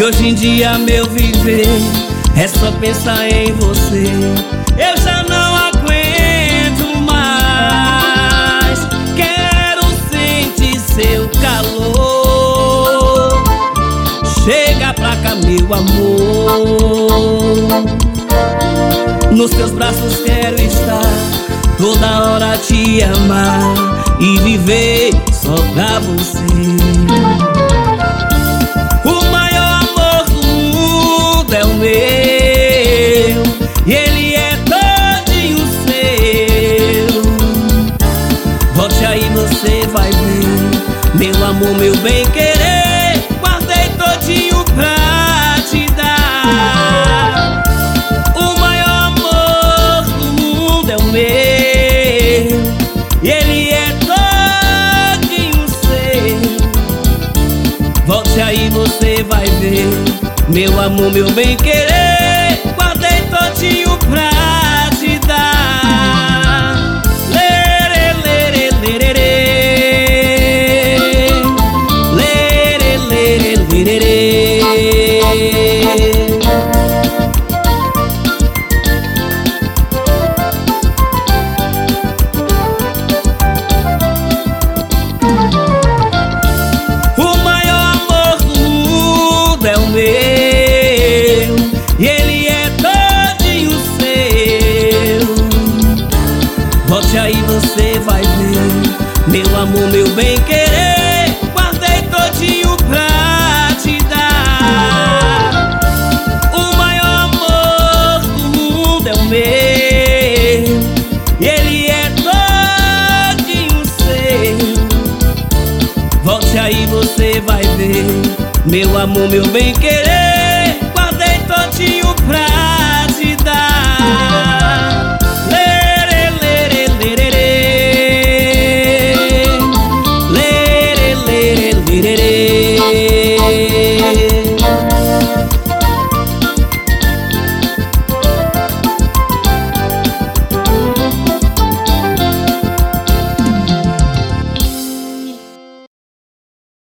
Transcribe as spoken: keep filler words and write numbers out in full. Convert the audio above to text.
hoje em dia meu viver é só pensar em você. Eu já não aguento mais, quero sentir seu calor. Chega pra cá, meu amor, nos teus braços quero estar, toda hora te amar e viver só pra você. O maior amor do mundo é o meu, e ele é todinho seu. Volte aí, você vai ver, meu amor, meu bem querer, guardei todinho pra te dar. O maior amor do mundo é o meu, e ele é todinho seu. Volte aí, você vai ver, meu amor, meu bem querer, guardei todinho pra te dar. Lere, lere, lerere, lere, lere, lerere. O maior amor do mundo é o meu, e ele é todinho seu. Volte aí, você vai ver, meu amor, meu bem querer, guardei todinho pra te dar. O maior amor do mundo é o meu, e ele é todinho seu. Volte aí, você vai ver, meu amor, meu bem querer, guardei todinho pra